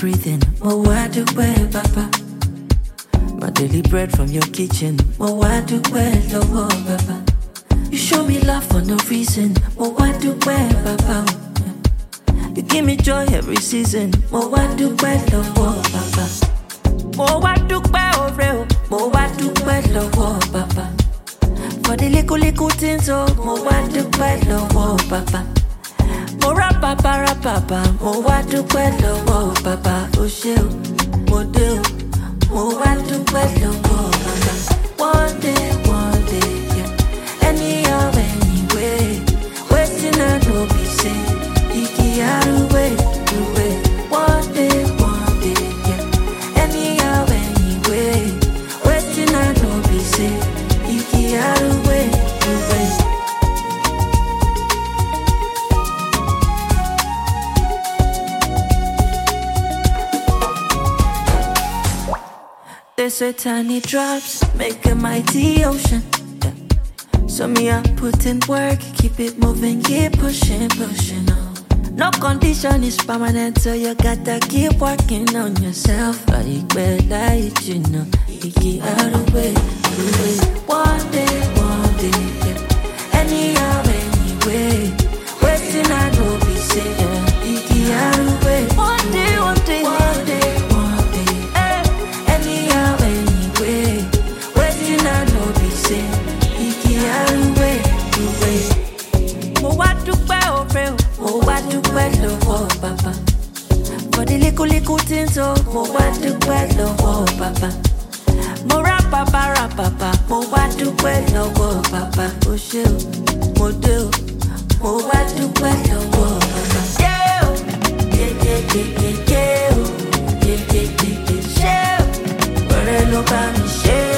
breathing. Oh, why do well, Papa? My daily bread from your kitchen. Oh, why do well, oh, Papa? You show me love for no reason. Oh, why do well, Papa? You give me joy every season. Oh, why do well, oh, Papa? Oh, why do well, oh, oh, why do well, oh, Papa? For the little things, oh, why do well, oh, Papa? Mo papa, mo wá dúpẹ́ lọ́wọ́ bàbá o ṣé o, mo dé o, mo wá dúpẹ́ lọ́wọ́ bàbá. One day, yeah. Anyhow, anyway, waiting I no be say, iki aruwe, ruwe. One day, yeah. Anyhow, anyway, waiting I no be say, iki aruwe, ruwe. They say tiny drops make a mighty ocean. Yeah. So me I put in work, keep it moving, keep pushing on. No condition is permanent, so you gotta keep working on yourself. I better you know, iki aruwe, ruwe. One day, yeah. Anyhow, anyway, waiting I know be say, yeah. Iki aruwe. One day. Papa. For the little things, oh, mo wá dúpẹ́ lọ́wọ́ Papa. Mo papa, mo wá dúpẹ́ lọ́wọ́ Papa. O ṣé o, mo dé o, mo wá dúpẹ́ lọ́wọ́ Papa. Yeah, oh, yeah, oh, yeah, ṣé o, ọ̀rẹ́ ló bá mi ṣe.